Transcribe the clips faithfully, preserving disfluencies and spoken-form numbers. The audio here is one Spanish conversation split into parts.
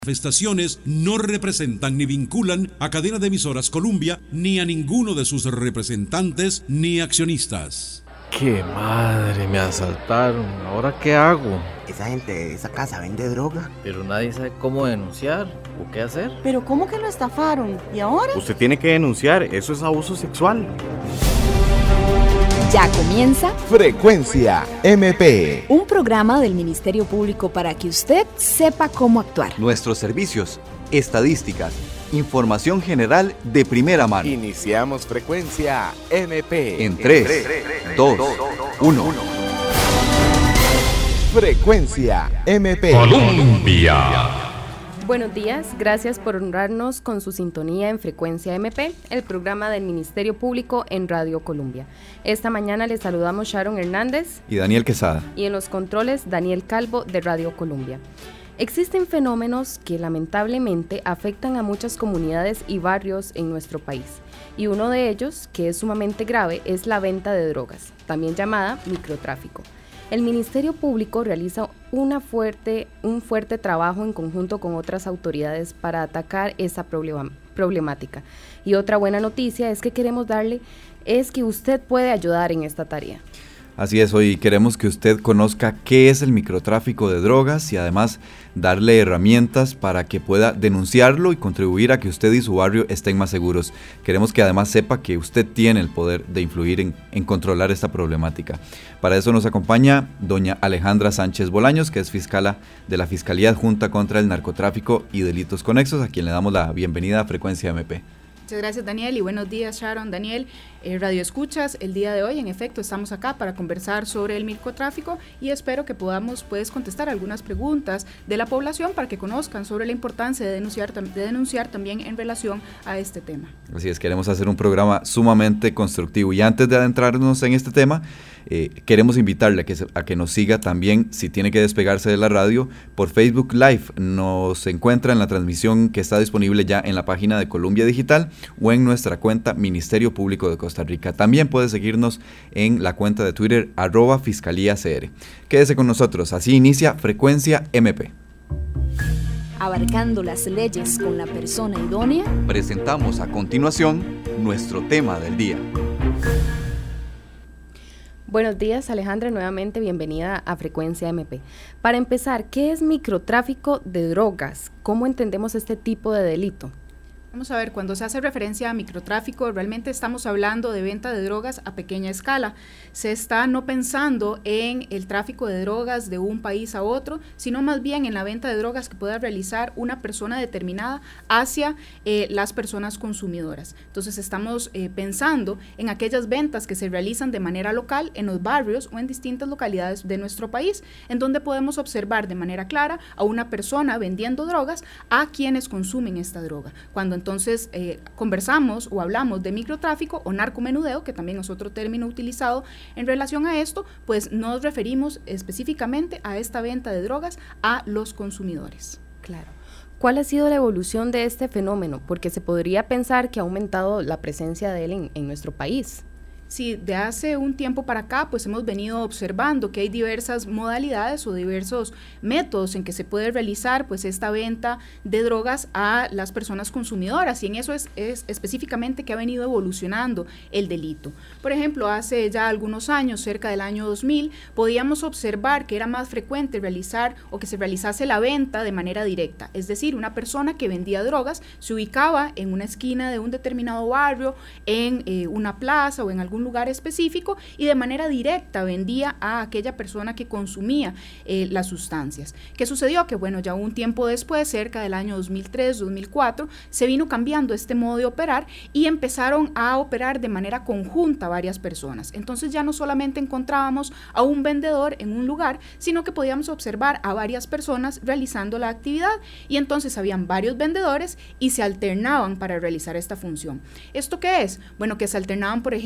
Manifestaciones no representan ni vinculan a Cadena de Emisoras Columbia ni a ninguno de sus representantes ni accionistas. ¡Qué madre! Me asaltaron. ¿Ahora qué hago? Esa gente de esa casa vende droga. Pero nadie sabe cómo denunciar o qué hacer. ¿Pero cómo que lo estafaron? ¿Y ahora? Usted tiene que denunciar, eso es abuso sexual. Ya comienza Frecuencia M P, un programa del Ministerio Público para que usted sepa cómo actuar. Nuestros servicios, estadísticas, información general de primera mano. Iniciamos Frecuencia M P En tres, dos, uno. Frecuencia M P Colombia. Buenos días, gracias por honrarnos con su sintonía en Frecuencia M P, el programa del Ministerio Público en Radio Columbia. Esta mañana les saludamos Sharon Hernández y Daniel Quesada. Y en los controles, Daniel Calvo de Radio Columbia. Existen fenómenos que lamentablemente afectan a muchas comunidades y barrios en nuestro país. Y uno de ellos, que es sumamente grave, es la venta de drogas, también llamada microtráfico. El Ministerio Público realiza una fuerte, un fuerte trabajo en conjunto con otras autoridades para atacar esa problema, problemática. Y otra buena noticia es que queremos darle, es que usted puede ayudar en esta tarea. Así es, hoy queremos que usted conozca qué es el microtráfico de drogas y además darle herramientas para que pueda denunciarlo y contribuir a que usted y su barrio estén más seguros. Queremos que además sepa que usted tiene el poder de influir en, en controlar esta problemática. Para eso nos acompaña doña Alejandra Sánchez Bolaños, que es fiscala de la Fiscalía Adjunta contra el Narcotráfico y Delitos Conexos, a quien le damos la bienvenida a Frecuencia M P. Muchas gracias, Daniel, y buenos días, Sharon, Daniel, eh, Radio Escuchas. El día de hoy, en efecto, estamos acá para conversar sobre el microtráfico y espero que podamos pues, contestar algunas preguntas de la población para que conozcan sobre la importancia de denunciar, de denunciar también en relación a este tema. Así es, queremos hacer un programa sumamente constructivo y antes de adentrarnos en este tema, eh, queremos invitarle a que, a que nos siga también, si tiene que despegarse de la radio, por Facebook Live. Nos encuentra en la transmisión que está disponible ya en la página de Columbia Digital o en nuestra cuenta Ministerio Público de Costa Rica. También puede seguirnos en la cuenta de Twitter arroba Fiscalía C R. Quédese con nosotros, así inicia Frecuencia M P. Abarcando las leyes con la persona idónea. Presentamos a continuación nuestro tema del día. Buenos días, Alejandra, nuevamente bienvenida a Frecuencia M P. Para empezar, ¿qué es microtráfico de drogas? ¿Cómo entendemos este tipo de delito? Vamos a ver, cuando se hace referencia a microtráfico, realmente estamos hablando de venta de drogas a pequeña escala. Se está no pensando en el tráfico de drogas de un país a otro, sino más bien en la venta de drogas que pueda realizar una persona determinada hacia eh, las personas consumidoras. Entonces estamos eh, pensando en aquellas ventas que se realizan de manera local en los barrios o en distintas localidades de nuestro país, en donde podemos observar de manera clara a una persona vendiendo drogas a quienes consumen esta droga. Cuando entonces eh, conversamos o hablamos de microtráfico o narcomenudeo, que también es otro término utilizado en relación a esto, pues nos referimos específicamente a esta venta de drogas a los consumidores. Claro. ¿Cuál ha sido la evolución de este fenómeno? Porque se podría pensar que ha aumentado la presencia de él en, en nuestro país. Sí, de hace un tiempo para acá, pues hemos venido observando que hay diversas modalidades o diversos métodos en que se puede realizar pues esta venta de drogas a las personas consumidoras y en eso es, es específicamente que ha venido evolucionando el delito. Por ejemplo, hace ya algunos años, cerca del año dos mil, podíamos observar que era más frecuente realizar o que se realizase la venta de manera directa, es decir, una persona que vendía drogas se ubicaba en una esquina de un determinado barrio, en eh, una plaza o en algún lugar específico y de manera directa vendía a aquella persona que consumía eh, las sustancias. ¿Qué sucedió? Que bueno, ya un tiempo después, cerca del año dos mil tres, dos mil cuatro, se vino cambiando este modo de operar y empezaron a operar de manera conjunta varias personas. Entonces ya no solamente encontrábamos a un vendedor en un lugar, sino que podíamos observar a varias personas realizando la actividad y entonces habían varios vendedores y se alternaban para realizar esta función. ¿Esto qué es? Bueno, que se alternaban, por ejemplo, en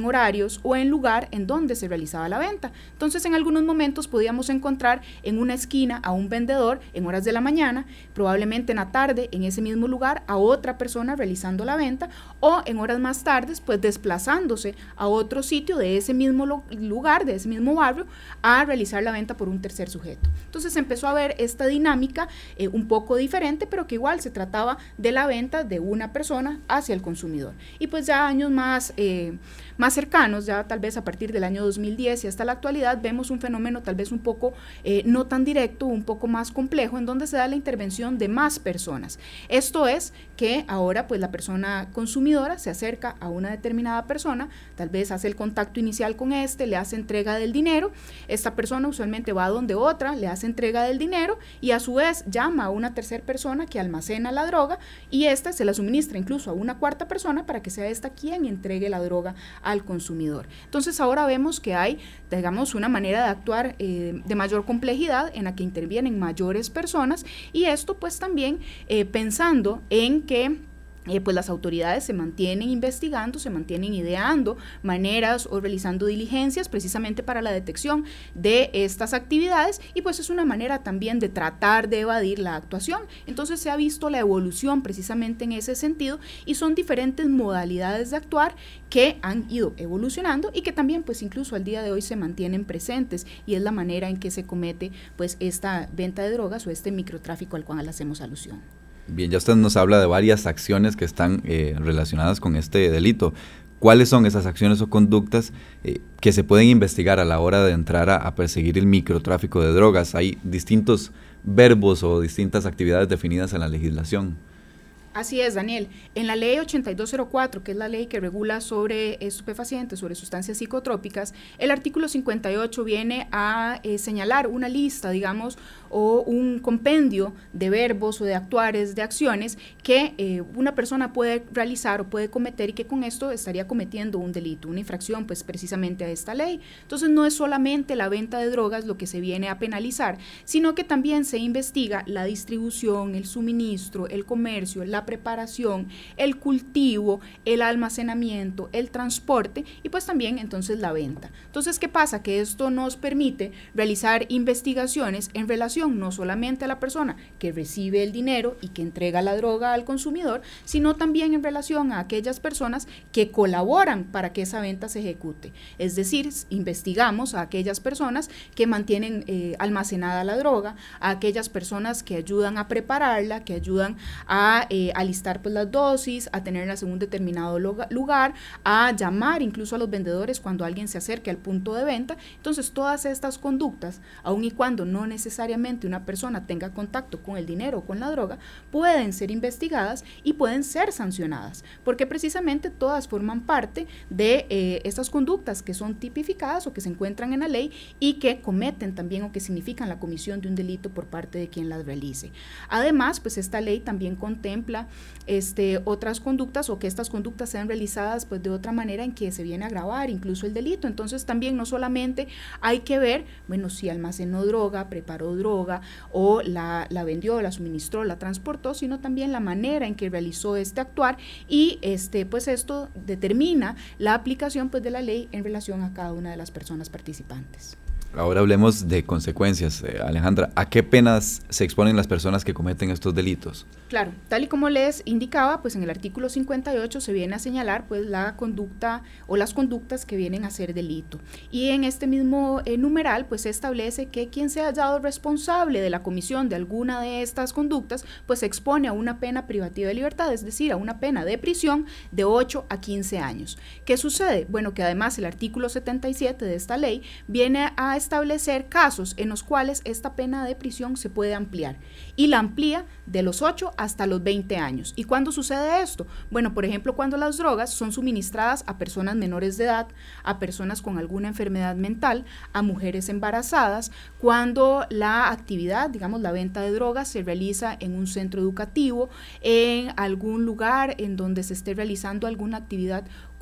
en horarios o en lugar en donde se realizaba la venta. Entonces, en algunos momentos podíamos encontrar en una esquina a un vendedor en horas de la mañana, probablemente en la tarde en ese mismo lugar a otra persona realizando la venta, o en horas más tardes pues desplazándose a otro sitio de ese mismo lo- lugar, de ese mismo barrio, a realizar la venta por un tercer sujeto. Entonces empezó a ver esta dinámica eh, un poco diferente, pero que igual se trataba de la venta de una persona hacia el consumidor. Y pues ya años más, eh, más cercanos, ya tal vez a partir del año dos mil diez y hasta la actualidad, vemos un fenómeno tal vez un poco eh, no tan directo, un poco más complejo, en donde se da la intervención de más personas. Esto es que ahora pues la persona consumidora se acerca a una determinada persona, tal vez hace el contacto inicial con este, le hace entrega del dinero, esta persona usualmente va a donde otra, le hace entrega del dinero y a su vez llama a una tercera persona que almacena la droga y esta se la suministra incluso a una cuarta persona para que sea esta quien entregue la droga al consumidor. Entonces ahora vemos que hay, digamos, una manera de actuar eh, de mayor complejidad en la que intervienen mayores personas y esto pues también eh, pensando en que Eh, pues las autoridades se mantienen investigando, se mantienen ideando maneras o realizando diligencias precisamente para la detección de estas actividades y pues es una manera también de tratar de evadir la actuación. Entonces se ha visto la evolución precisamente en ese sentido y son diferentes modalidades de actuar que han ido evolucionando y que también pues incluso al día de hoy se mantienen presentes y es la manera en que se comete pues esta venta de drogas o este microtráfico al cual hacemos alusión. Bien, ya usted nos habla de varias acciones que están eh, relacionadas con este delito. ¿Cuáles son esas acciones o conductas eh, que se pueden investigar a la hora de entrar a, a perseguir el microtráfico de drogas? Hay distintos verbos o distintas actividades definidas en la legislación. Así es, Daniel. En la ley ochenta y dos cero cuatro, que es la ley que regula sobre estupefacientes, sobre sustancias psicotrópicas, el artículo cincuenta y ocho viene a eh, señalar una lista, digamos, o un compendio de verbos o de actuares, de acciones que eh, una persona puede realizar o puede cometer y que con esto estaría cometiendo un delito, una infracción, pues precisamente a esta ley. Entonces no es solamente la venta de drogas lo que se viene a penalizar, sino que también se investiga la distribución, el suministro, el comercio, la preparación, el cultivo, el almacenamiento, el transporte y pues también entonces la venta. Entonces, ¿qué pasa? Que esto nos permite realizar investigaciones en relación no solamente a la persona que recibe el dinero y que entrega la droga al consumidor, sino también en relación a aquellas personas que colaboran para que esa venta se ejecute. Es decir, investigamos a aquellas personas que mantienen eh, almacenada la droga, a aquellas personas que ayudan a prepararla, que ayudan a eh, alistar pues las dosis, a tenerlas en un determinado lugar, a llamar incluso a los vendedores cuando alguien se acerque al punto de venta. Entonces todas estas conductas, aun y cuando no necesariamente una persona tenga contacto con el dinero o con la droga, pueden ser investigadas y pueden ser sancionadas, porque precisamente todas forman parte de eh, estas conductas que son tipificadas o que se encuentran en la ley y que cometen también o que significan la comisión de un delito por parte de quien las realice. Además, pues esta ley también contempla este, otras conductas o que estas conductas sean realizadas pues de otra manera en que se viene a agravar incluso el delito. Entonces también no solamente hay que ver, bueno, si almacenó droga, preparó droga o la, la vendió, la suministró, la transportó, sino también la manera en que realizó este actuar y este, pues esto determina la aplicación pues de la ley en relación a cada una de las personas participantes. Ahora hablemos de consecuencias. Eh, Alejandra, ¿a qué penas se exponen las personas que cometen estos delitos? Claro, tal y como les indicaba, pues en el artículo cincuenta y ocho se viene a señalar pues la conducta o las conductas que vienen a ser delito. Y en este mismo eh, numeral pues se establece que quien sea hallado responsable de la comisión de alguna de estas conductas pues se expone a una pena privativa de libertad, es decir, a una pena de prisión de ocho a quince años. ¿Qué sucede? Bueno, que además el artículo setenta y siete de esta ley viene a establecer casos en los cuales esta pena de prisión se puede ampliar y la amplía de los ocho hasta los veinte años. ¿Y cuándo sucede esto? Bueno, por ejemplo, cuando las drogas son suministradas a personas menores de edad, a personas con alguna enfermedad mental, a mujeres embarazadas, cuando la actividad, digamos la venta de drogas se realiza en un centro educativo, en algún lugar en donde se esté realizando alguna actividad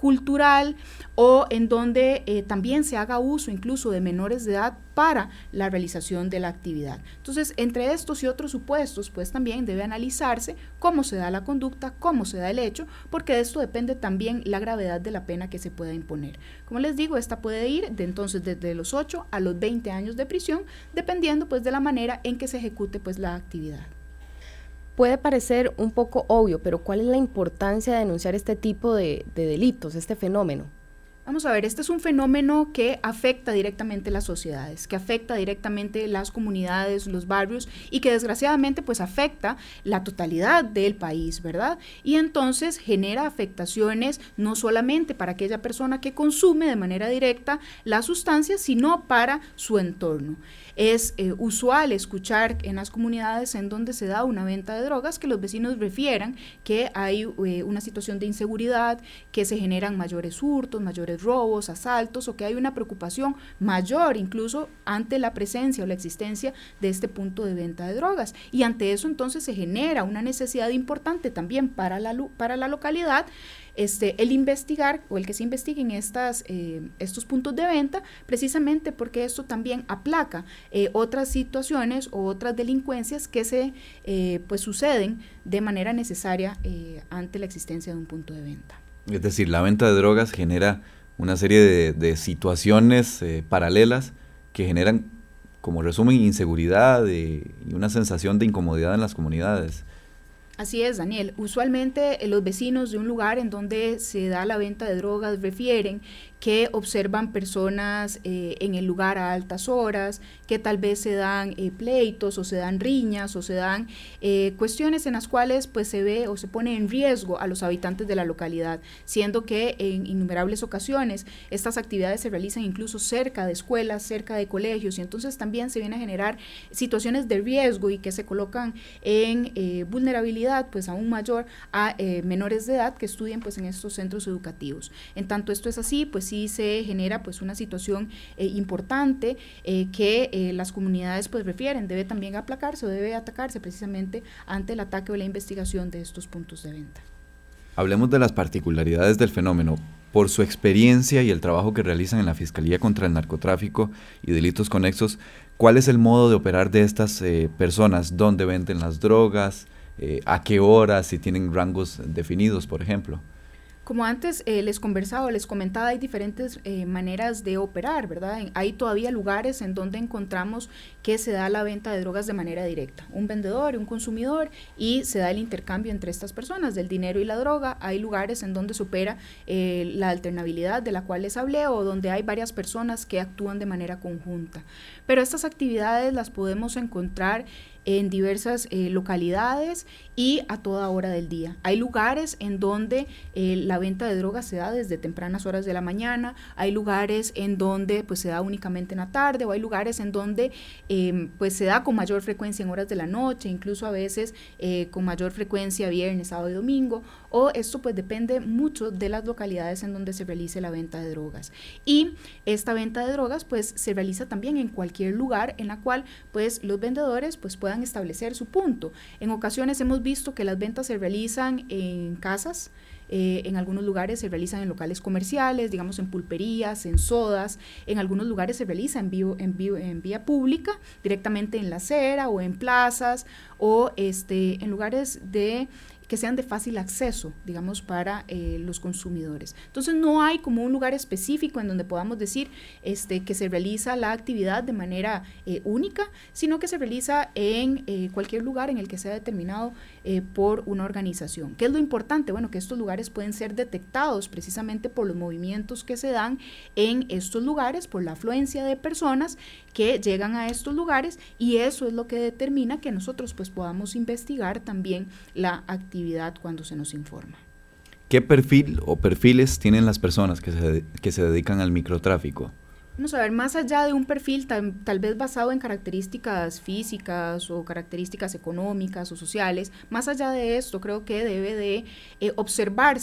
cultural o en donde eh, también se haga uso incluso de menores de edad para la realización de la actividad. Entonces, entre estos y otros supuestos, pues también debe analizarse cómo se da la conducta, cómo se da el hecho, porque de esto depende también la gravedad de la pena que se pueda imponer. Como les digo, esta puede ir de entonces desde los ocho a los veinte años de prisión, dependiendo pues de la manera en que se ejecute pues la actividad. Puede parecer un poco obvio, pero ¿cuál es la importancia de denunciar este tipo de, de delitos, este fenómeno? Vamos a ver, este es un fenómeno que afecta directamente las sociedades, que afecta directamente las comunidades, los barrios y que desgraciadamente pues afecta la totalidad del país, ¿verdad? Y entonces genera afectaciones no solamente para aquella persona que consume de manera directa la sustancia, sino para su entorno. Es eh, usual escuchar en las comunidades en donde se da una venta de drogas que los vecinos refieran que hay eh, una situación de inseguridad, que se generan mayores hurtos, mayores robos, asaltos, o que hay una preocupación mayor incluso ante la presencia o la existencia de este punto de venta de drogas. Y ante eso entonces se genera una necesidad importante también para la, para la localidad, Este, el investigar o el que se investiguen estas, eh, estos puntos de venta, precisamente porque esto también aplaca eh, otras situaciones o otras delincuencias que se eh, pues suceden de manera necesaria eh, ante la existencia de un punto de venta. Es decir, la venta de drogas genera una serie de, de situaciones eh, paralelas que generan, como resumen, inseguridad eh, y una sensación de incomodidad en las comunidades. Así es, Daniel. Usualmente eh, los vecinos de un lugar en donde se da la venta de drogas refieren que observan personas eh, en el lugar a altas horas, que tal vez se dan eh, pleitos o se dan riñas o se dan eh, cuestiones en las cuales pues se ve o se pone en riesgo a los habitantes de la localidad, siendo que en innumerables ocasiones estas actividades se realizan incluso cerca de escuelas, cerca de colegios, y entonces también se viene a generar situaciones de riesgo y que se colocan en eh, vulnerabilidad pues aún mayor a eh, menores de edad que estudien pues en estos centros educativos. En tanto esto es así, pues sí se genera pues una situación eh, importante eh, que eh, las comunidades pues refieren, debe también aplacarse o debe atacarse precisamente ante el ataque o la investigación de estos puntos de venta. Hablemos de las particularidades del fenómeno. Por su experiencia y el trabajo que realizan en la Fiscalía contra el Narcotráfico y Delitos Conexos, ¿cuál es el modo de operar de estas eh, personas? ¿Dónde venden las drogas? Eh, ¿A qué horas? Si tienen rangos definidos, por ejemplo. Como antes eh, les conversaba, les comentaba, hay diferentes eh, maneras de operar, ¿verdad? Hay todavía lugares en donde encontramos que se da la venta de drogas de manera directa, un vendedor y un consumidor, y se da el intercambio entre estas personas del dinero y la droga. Hay lugares en donde se opera eh, la alternabilidad de la cual les hablé, o donde hay varias personas que actúan de manera conjunta. Pero estas actividades las podemos encontrar en diversas eh, localidades y a toda hora del día. Hay lugares en donde eh, la venta de drogas se da desde tempranas horas de la mañana, hay lugares en donde pues se da únicamente en la tarde, o hay lugares en donde eh, pues se da con mayor frecuencia en horas de la noche, incluso a veces eh, con mayor frecuencia viernes, sábado y domingo, o esto pues depende mucho de las localidades en donde se realice la venta de drogas. Y esta venta de drogas pues se realiza también en cualquier lugar en la cual pues los vendedores pues puedan establecer su punto. En ocasiones hemos visto que las ventas se realizan en casas, eh, en algunos lugares se realizan en locales comerciales, digamos en pulperías, en sodas, en algunos lugares se realiza en, vivo, en, vivo, en vía pública, directamente en la acera o en plazas, o este, en lugares de que sean de fácil acceso, digamos, para eh, los consumidores. Entonces no hay como un lugar específico en donde podamos decir este, que se realiza la actividad de manera eh, única, sino que se realiza en eh, cualquier lugar en el que sea determinado eh, por una organización. ¿Qué es lo importante? Bueno, que estos lugares pueden ser detectados precisamente por los movimientos que se dan en estos lugares, por la afluencia de personas que llegan a estos lugares, y eso es lo que determina que nosotros pues podamos investigar también la actividad cuando se nos informa. ¿Qué perfil o perfiles tienen las personas que se, que se dedican al microtráfico? Vamos a ver, más allá de un perfil tal, tal vez basado en características físicas o características económicas o sociales, más allá de esto creo que debe de eh, observarse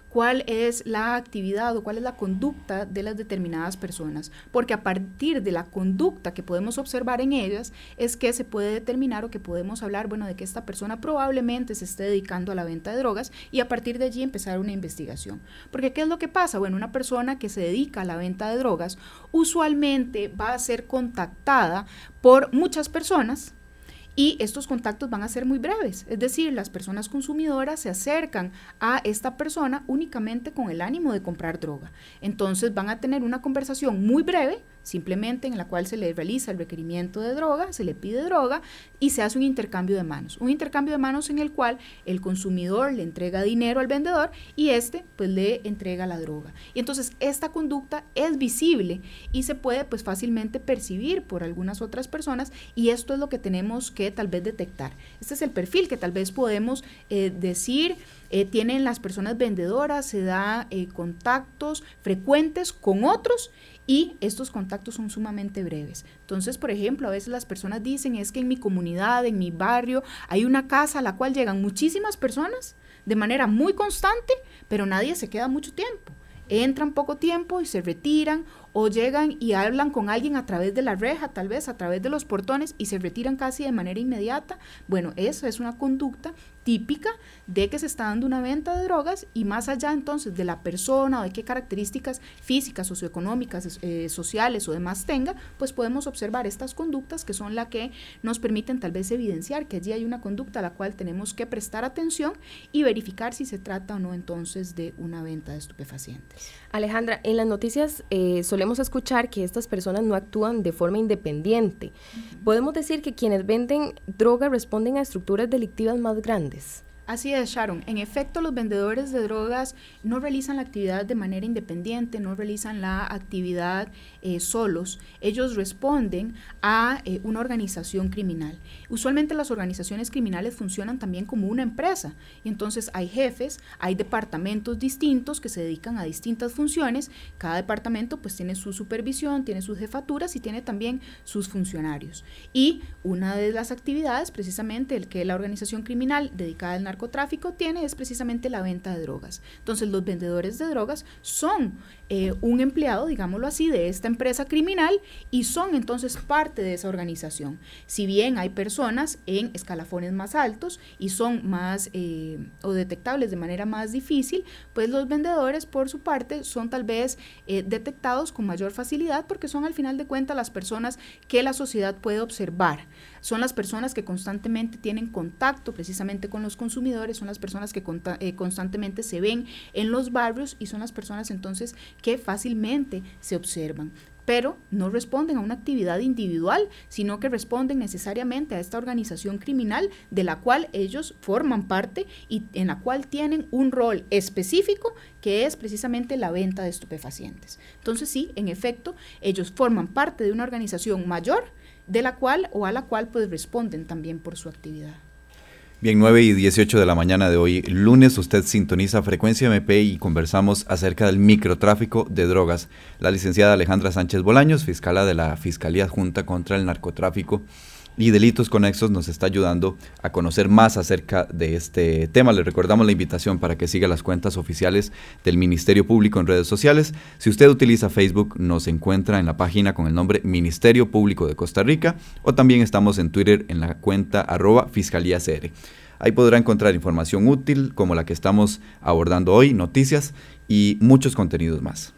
cuál es la actividad o cuál es la conducta de las determinadas personas, porque a partir de la conducta que podemos observar en ellas es que se puede determinar o que podemos hablar, bueno, de que esta persona probablemente se esté dedicando a la venta de drogas y a partir de allí empezar una investigación. Porque ¿qué es lo que pasa? Bueno, una persona que se dedica a la venta de drogas usualmente va a ser contactada por muchas personas y estos contactos van a ser muy breves, es decir, las personas consumidoras se acercan a esta persona únicamente con el ánimo de comprar droga. Entonces van a tener una conversación muy breve, simplemente en la cual se le realiza el requerimiento de droga, se le pide droga y se hace un intercambio de manos. Un intercambio de manos en el cual el consumidor le entrega dinero al vendedor y este pues le entrega la droga. Y entonces esta conducta es visible y se puede pues fácilmente percibir por algunas otras personas y esto es lo que tenemos que tal vez detectar. Este es el perfil que tal vez podemos eh, decir eh, tienen las personas vendedoras, se da eh, contactos frecuentes con otros y estos contactos son sumamente breves. Entonces, por ejemplo, a veces las personas dicen es que en mi comunidad, en mi barrio, hay una casa a la cual llegan muchísimas personas de manera muy constante, pero nadie se queda mucho tiempo. Entran poco tiempo y se retiran o llegan y hablan con alguien a través de la reja, tal vez a través de los portones y se retiran casi de manera inmediata. Bueno, eso es una conducta típica de que se está dando una venta de drogas y más allá entonces de la persona o de qué características físicas, socioeconómicas, eh, sociales o demás tenga, pues podemos observar estas conductas que son las que nos permiten tal vez evidenciar que allí hay una conducta a la cual tenemos que prestar atención y verificar si se trata o no entonces de una venta de estupefacientes. Alejandra, en las noticias eh, solemos escuchar que estas personas no actúan de forma independiente. Uh-huh. ¿Podemos decir que quienes venden droga responden a estructuras delictivas más grandes? Así es, Sharon. En efecto, los vendedores de drogas no realizan la actividad de manera independiente, no realizan la actividad eh, solos. Ellos responden a eh, una organización criminal. Usualmente las organizaciones criminales funcionan también como una empresa. Y entonces hay jefes, hay departamentos distintos que se dedican a distintas funciones. Cada departamento pues tiene su supervisión, tiene sus jefaturas y tiene también sus funcionarios. Y una de las actividades, precisamente el que la organización criminal dedicada al narcotráfico narcotráfico tiene es precisamente la venta de drogas. Entonces los vendedores de drogas son eh, un empleado, digámoslo así, de esta empresa criminal y son entonces parte de esa organización. Si bien hay personas en escalafones más altos y son más eh, o detectables de manera más difícil, pues los vendedores por su parte son tal vez eh, detectados con mayor facilidad porque son al final de cuentas las personas que la sociedad puede observar. Son las personas que constantemente tienen contacto precisamente con los consumidores, son las personas que conta- eh, constantemente se ven en los barrios y son las personas entonces que fácilmente se observan. Pero no responden a una actividad individual, sino que responden necesariamente a esta organización criminal de la cual ellos forman parte y en la cual tienen un rol específico que es precisamente la venta de estupefacientes. Entonces sí, en efecto, ellos forman parte de una organización mayor de la cual o a la cual pues responden también por su actividad. Bien, nueve y dieciocho de la mañana de hoy, lunes, usted sintoniza Frecuencia M P y conversamos acerca del microtráfico de drogas. La licenciada Alejandra Sánchez Bolaños, fiscala de la Fiscalía Adjunta contra el Narcotráfico y Delitos Conexos, nos está ayudando a conocer más acerca de este tema. Le recordamos la invitación para que siga las cuentas oficiales del Ministerio Público en redes sociales. Si usted utiliza Facebook, nos encuentra en la página con el nombre Ministerio Público de Costa Rica o también estamos en Twitter en la cuenta arroba Fiscalía C R. Ahí podrá encontrar información útil como la que estamos abordando hoy, noticias y muchos contenidos más.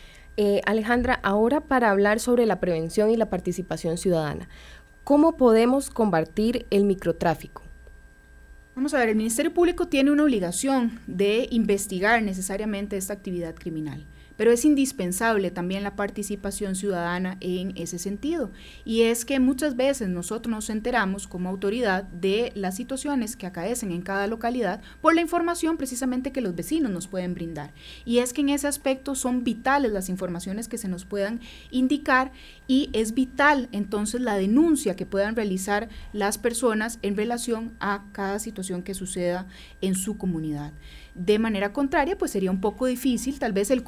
Eh, Alejandra, ahora para hablar sobre la prevención y la participación ciudadana, ¿cómo podemos combatir el microtráfico? Vamos a ver, el Ministerio Público tiene una obligación de investigar necesariamente esta actividad criminal, pero es indispensable también la participación ciudadana en ese sentido. Y es que muchas veces nosotros nos enteramos como autoridad de las situaciones que acaecen en cada localidad por la información precisamente que los vecinos nos pueden brindar. Y es que en ese aspecto son vitales las informaciones que se nos puedan indicar y es vital entonces la denuncia que puedan realizar las personas en relación a cada situación que suceda en su comunidad. De manera contraria, pues sería un poco difícil tal vez el conocer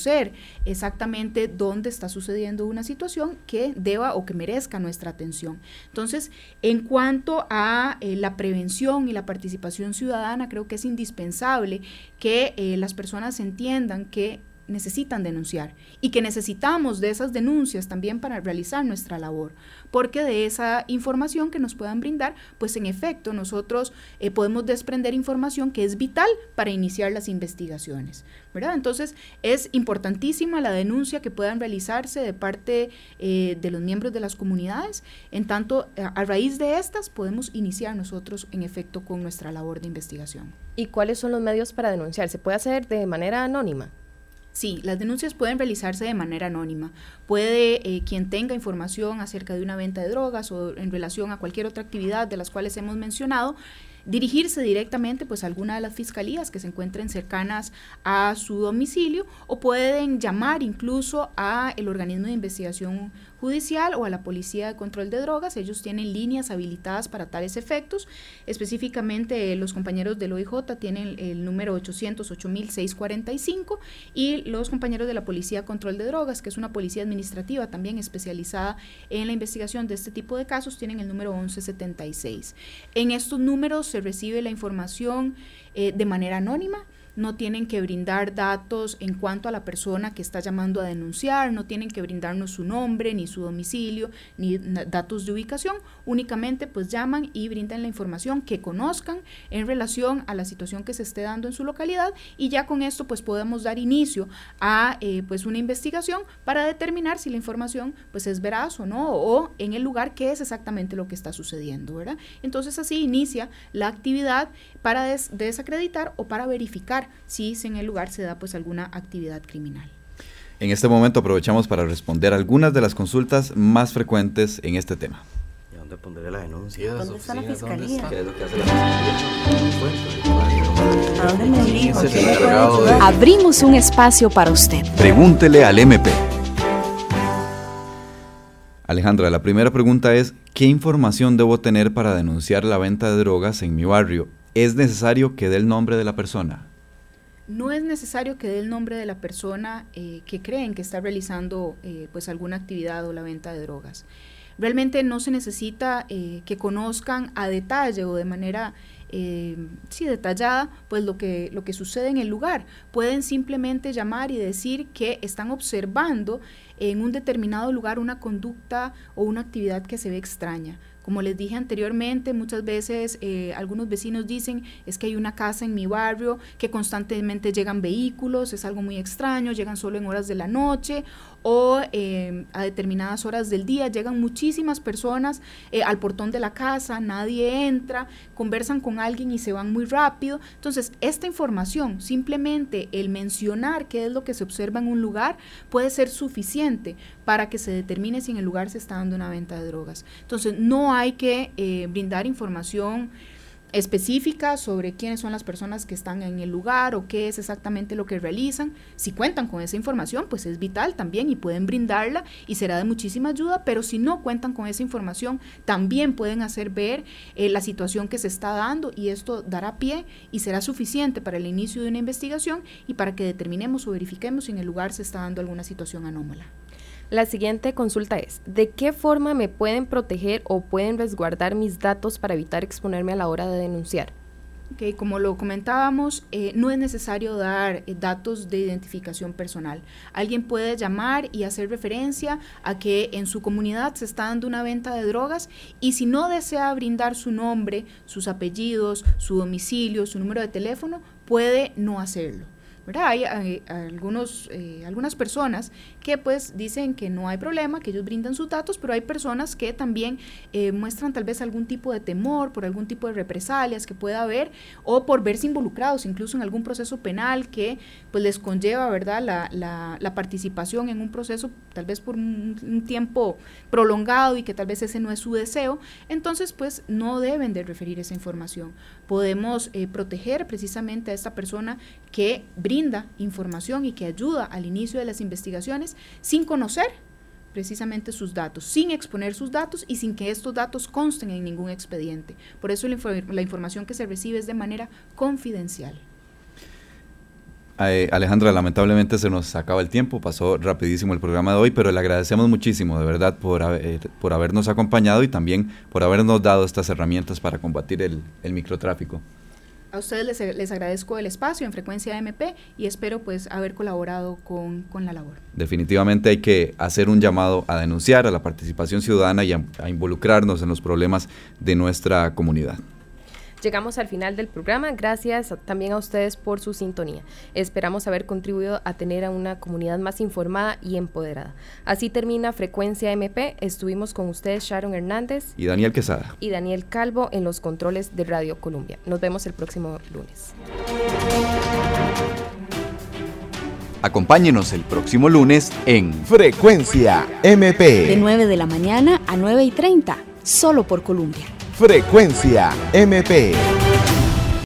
conocer exactamente dónde está sucediendo una situación que deba o que merezca nuestra atención. Entonces, en cuanto a eh, la prevención y la participación ciudadana, creo que es indispensable que eh, las personas entiendan que necesitan denunciar y que necesitamos de esas denuncias también para realizar nuestra labor, porque de esa información que nos puedan brindar, pues en efecto nosotros eh, podemos desprender información que es vital para iniciar las investigaciones, ¿verdad? Entonces es importantísima la denuncia que puedan realizarse de parte eh, de los miembros de las comunidades, en tanto a, a raíz de estas podemos iniciar nosotros en efecto con nuestra labor de investigación. ¿Y cuáles son los medios para denunciar? ¿Se puede hacer de manera anónima? Sí, las denuncias pueden realizarse de manera anónima. Puede eh, quien tenga información acerca de una venta de drogas o en relación a cualquier otra actividad de las cuales hemos mencionado, dirigirse directamente pues a alguna de las fiscalías que se encuentren cercanas a su domicilio, o pueden llamar incluso a el organismo de investigación judicial o a la Policía de Control de Drogas. Ellos tienen líneas habilitadas para tales efectos. Específicamente eh, los compañeros del O I J tienen el, el número ochocientos ocho mil seiscientos cuarenta y cinco, y los compañeros de la Policía de Control de Drogas, que es una policía administrativa también especializada en la investigación de este tipo de casos, tienen el número once setenta y seis. En estos números se recibe la información eh, de manera anónima. No tienen que brindar datos en cuanto a la persona que está llamando a denunciar, no tienen que brindarnos su nombre, ni su domicilio, ni datos de ubicación, únicamente pues llaman y brindan la información que conozcan en relación a la situación que se esté dando en su localidad, y ya con esto pues podemos dar inicio a eh, pues una investigación para determinar si la información pues es veraz o no, o en el lugar qué es exactamente lo que está sucediendo, ¿verdad? Entonces así inicia la actividad para des- desacreditar o para verificar si en el lugar se da pues alguna actividad criminal. En este momento aprovechamos para responder algunas de las consultas más frecuentes en este tema. ¿Y dónde pondré la denuncia? ¿Dónde está la fiscalía? ¿Qué es lo que hace la fiscalía? ¿A dónde me dirijo? ¿Quién es el encargado de- Abrimos un espacio para usted. Pregúntele al M P. Alejandra, la primera pregunta es: ¿qué información debo tener para denunciar la venta de drogas en mi barrio? ¿Es necesario que dé el nombre de la persona? No es necesario que dé el nombre de la persona eh, que creen que está realizando eh, pues alguna actividad o la venta de drogas. Realmente no se necesita eh, que conozcan a detalle o de manera eh, sí, detallada pues lo que, lo que sucede en el lugar. Pueden simplemente llamar y decir que están observando en un determinado lugar una conducta o una actividad que se ve extraña. Como les dije anteriormente, muchas veces eh, algunos vecinos dicen, es que hay una casa en mi barrio que constantemente llegan vehículos, es algo muy extraño, llegan solo en horas de la noche, o eh, a determinadas horas del día llegan muchísimas personas eh, al portón de la casa, nadie entra, conversan con alguien y se van muy rápido. Entonces, esta información, simplemente el mencionar qué es lo que se observa en un lugar, puede ser suficiente para que se determine si en el lugar se está dando una venta de drogas. Entonces, no hay que eh, brindar información específica sobre quiénes son las personas que están en el lugar o qué es exactamente lo que realizan. Si cuentan con esa información, pues es vital también y pueden brindarla y será de muchísima ayuda, pero si no cuentan con esa información, también pueden hacer ver eh, la situación que se está dando, y esto dará pie y será suficiente para el inicio de una investigación y para que determinemos o verifiquemos si en el lugar se está dando alguna situación anómala. La siguiente consulta es: ¿de qué forma me pueden proteger o pueden resguardar mis datos para evitar exponerme a la hora de denunciar? Okay, como lo comentábamos, eh, no es necesario dar eh, datos de identificación personal. Alguien puede llamar y hacer referencia a que en su comunidad se está dando una venta de drogas, y si no desea brindar su nombre, sus apellidos, su domicilio, su número de teléfono, puede no hacerlo, ¿verdad? Hay, hay algunos, eh, algunas personas que pues dicen que no hay problema, que ellos brindan sus datos, pero hay personas que también eh, muestran tal vez algún tipo de temor por algún tipo de represalias que pueda haber, o por verse involucrados incluso en algún proceso penal que pues les conlleva, ¿verdad?, la, la, la participación en un proceso tal vez por un, un tiempo prolongado y que tal vez ese no es su deseo. Entonces pues no deben de referir esa información. Podemos eh, proteger precisamente a esta persona que brinda información y que ayuda al inicio de las investigaciones sin conocer precisamente sus datos, sin exponer sus datos y sin que estos datos consten en ningún expediente. Por eso la, infor- la información que se recibe es de manera confidencial. Eh, Alejandra, lamentablemente se nos acaba el tiempo, pasó rapidísimo el programa de hoy, pero le agradecemos muchísimo, de verdad, por, haber, por habernos acompañado y también por habernos dado estas herramientas para combatir el, el microtráfico. A ustedes les, les agradezco el espacio en Frecuencia M P y espero pues haber colaborado con, con la labor. Definitivamente hay que hacer un llamado a denunciar, a la participación ciudadana y a, a involucrarnos en los problemas de nuestra comunidad. Llegamos al final del programa, gracias también a ustedes por su sintonía. Esperamos haber contribuido a tener a una comunidad más informada y empoderada. Así termina Frecuencia M P, estuvimos con ustedes Sharon Hernández y Daniel Quesada y Daniel Calvo en los controles de Radio Colombia. Nos vemos el próximo lunes. Acompáñenos el próximo lunes en Frecuencia M P. De nueve de la mañana a nueve y treinta, solo por Colombia. Frecuencia M P.